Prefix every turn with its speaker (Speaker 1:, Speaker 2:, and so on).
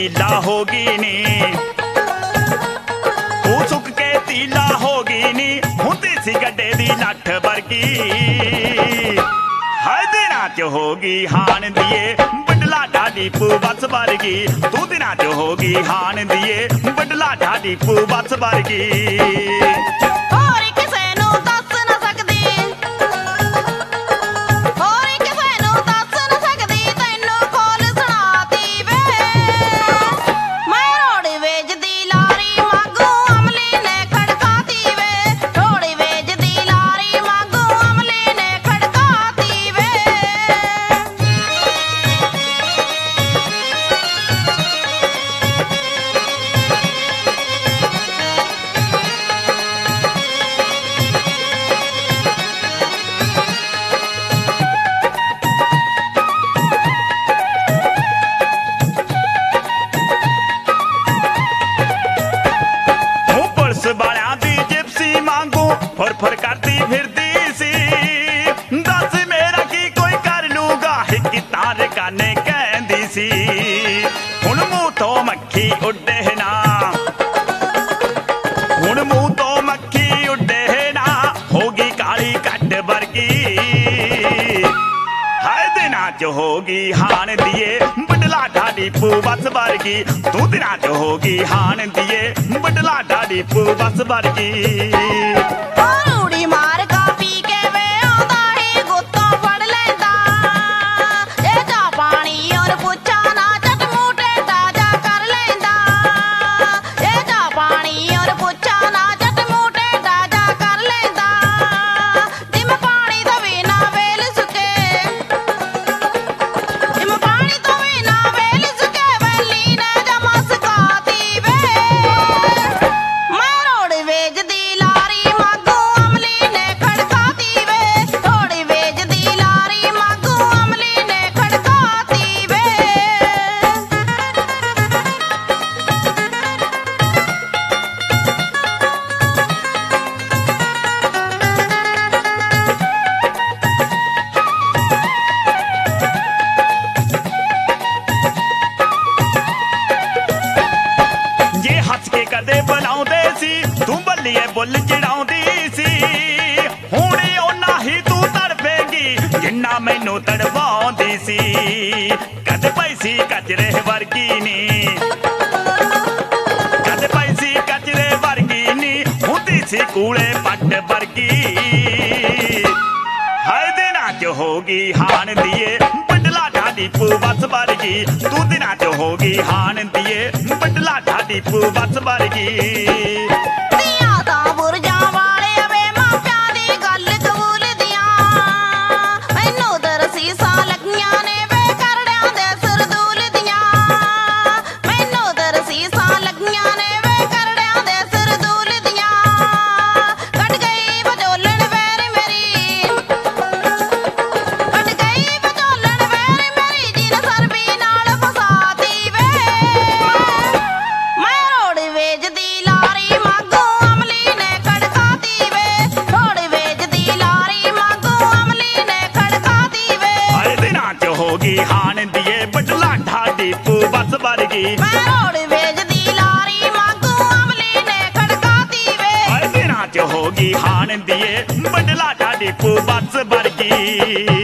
Speaker 1: ਤੀਲਾ ਹੋ ਗਈ ਨੀ, ਤੂੰ ਸੁੱਕ ਕੇ ਤੀਲਾ ਹੋ ਗਈ ਨੀ, ਹੁੰਦੀ ਸੀ ਗੱਡੇ ਦੀ ਲੱਠ ਵਰਗੀ। ਹਾਏ ਦਿਨਾਂ ਚ ਹੋ ਗਈ ਹਾਣ ਦੀਏ ਬਡਲਾ ਢਾਡੀ ਪੂ ਬੱਸ ਵਰਗੀ, ਤੂੰ ਦਿਨਾਂ ਚ ਹੋ ਗਈ ਹਾਣ ਦੀਏ ਬਡਲਾ ਢਾਡੀ ਪੂ ਬੱਸ ਵਰਗੀ। ਵਾਲਿਆਂ ਦੀ ਜਿਪਸੀ ਵਾਂਗੂ ਫੁਰ ਕਰਦੀ ਫਿਰਦੀ ਸੀ, ਦੱਸ ਮੇਰਾ ਕੀ ਕੋਈ ਕਰ ਲੂਗਾ ਇੱਕ ਤਾਰ ਕਾਨੇ ਕਹਿੰਦੀ ਸੀ। ਹੁਣ ਮੂੰਹ ਤੋਂ ਮੱਖੀ ਉੱਡੇ ਨਾ, ਹੁਣ ਮੂੰਹ ਤੋਂ ਮੱਖੀ ਉੱਡੇ ਨਾ, ਹੋ ਗਈ ਕਾਲੀ ਕੱਟ ਵਰਗੀ। ਹਾਏ ਦਿਨਾਂ ਚ ਹੋ ਗਈ ਹਾਣ ਦੀਏ ਬਡਲਾ ਢਾਡੀ ਪੂ ਬੱਸ ਵਰਗੀ, ਤੂੰ ਦਿਨਾਂ ਚ ਹੋ ਗਈ ਹਾਣ ਦੀਏ ਬਡਲਾ ਢਾਡੀ ਪੂ ਬੱਸ ਵਰਗੀ।
Speaker 2: ਰੂੜੀ ਮਾਰ ਕਾ ਪੀ ਕੇ ਵੇ ਆਉਂਦਾ ਹੀ ਗੁੱਤੋਂ ਫੜ ਲੈਂਦਾ, ਇਹ ਚਾਹ ਪਾਣੀ ਔਰ ਪੁੱਛਾ ਨਾ ਚੱਟ ਮੂਟੇ ਤਾਜ਼ਾ ਕਰ ਲੈਂਦਾ, ਇਹ ਚਾਹ ਪਾਣੀ ਔਰ ਪੁੱਛਾ ਨਾ ਚੱਟ ਮੂਟੇ ਤਾਜ਼ਾ ਕਰ ਲੈਂਦਾ। ਜਿਮ ਪਾਣੀ ਤੋਂ ਵੀ ਨਾ ਵੇਲ ਸੁਕੇ, ਜਿਮ ਪਾਣੀ ਤੋਂ ਵੀ ਨਾ ਵੇਲ ਸੁਕੇ, ਵੈਲੀ ਨੇ ਜਮਾ ਸਕਾਤੀ ਵੇ। ਮੈਂ ਰੋੜ ਵੇਚਦੀ ਲਾਰੀ ਮਾਗੂ ਅਮਲੀ ਨੇ ਖੜਕਾਤੀ ਵੇ, ਰੋੜ ਵੇਚਦੀ ਲਾਰੀ ਮਾਗੂ ਅਮਲੀ ਨੇ ਖੜਕਾਤੀ ਵੇ।
Speaker 1: ਜੇ ਹੱਸ ਕੇ ਕਦੇ ਬੁਲਾਉਂਦੇ ਸੀ, ਤੂੰ ਬੱਲੀਏ ਬੁੱਲ ਚੜਾਉਂਦੀ ਸੀ। ਹੁਣ ਓਨਾ ਹੀ ਤੂੰ ਤੜਪੇਗੀ ਜਿੰਨਾ ਮੈਨੂੰ ਤੜਵਾਉਂਦੀ ਸੀ। ਕਦੇ ਪਈ ਸੀ ਕਚਰੇ ਵਰਗੀ ਨੀ, ਕਦੇ ਪਈ ਸੀ ਕਚਰੇ ਵਰਗੀ ਨੀ, ਹੁੰਦੀ ਸੀ ਕੂਲੇ ਪੱਟ ਵਰਗੀ। ਹਾਏ ਦਿਨਾਂ ਚ ਹੋ ਗਈ ਹਾਣ ਦੀਏ ਬਡਲਾ ਢਾਡੀ ਪੂ ਬੱਸ ਵਰਗੀ, ਤੂੰ ਦਿਨਾਂ ਚ ਹੋ ਗਈ ਹਾਣ ਦੀਏ ਬਡਲਾ ਢਾਡੀ ਪੂ ਬੱਸ ਵਰਗੀ।
Speaker 2: ਧੀਆਂ ਤਾਂ ਬੁਰਜਾਂ ਵਾਲੇ ਵੇ ਮਾਪਿਆਂ ਦੀ ਗੱਲ ਕਬੂਲਦੀਆਂ, ਮੈਨੂੰ ਦਰਸੀਸਾਂ ਲੱਗੀਆਂ ਨੇ ਵੇ ਕਰੜਿਆਂ ਦੇ ਸਰਦੂਲ ਦੀਆਂ, ਮੈਨੂੰ ਦਰਸੀਸਾਂ ਲੱਗੀਆਂ ਨੇ ਵੇ ਕਰੜਿਆਂ ਦੇ ਸਰਦੂਲ ਦੀਆਂ। ਕੱਟ ਗਈ ਵਿਚੋਲਣ ਵੈਰ ਮੇਰੀ, ਕੱਟ ਗਈ ਵਿਚੋਲਣ ਵੈਰ ਮੇਰੀ, ਜਿਨ ਸਰਬੀ ਨਾਲ ਫਸਾਤੀ ਵੇ। ਮੈਂ ਰੋੜ ਵੇਚਦੀ ਲਾਰੀ ਮਾਗੂ ਅਮਲੀ ਨੇ ਖੜਕਾਤੀ ਵੇ, ਰੋੜ ਵੇਚਦੀ ਲਾਰੀ ਮਾਗੂ ਅਮਲੀ ਨੇ ਖੜਕਾਤੀ ਵੇ।
Speaker 1: ਹਾਏ ਦਿਨਾਂ ਚ ਹੋ ਗਈ ਹਾਣ ਦੀਏ ਬਡਲਾ ਢਾਡੀ ਪੂ ਬੱਸ ਵਰਗੀ,
Speaker 2: ਮੈਂ ਰੋੜ ਵੇਚਦੀ ਲਾਰੀ ਮਾਗੂ ਅਮਲੀ ਨੇ ਖੜਕਾਤੀ ਵੇ।
Speaker 1: ਹਾਏ ਦਿਨਾਂ ਚ ਹੋ ਗਈ ਹਾਣ ਦੀਏ ਬਡਲਾ ਢਾਡੀ ਪੂ ਬੱਸ ਵਰਗੀ।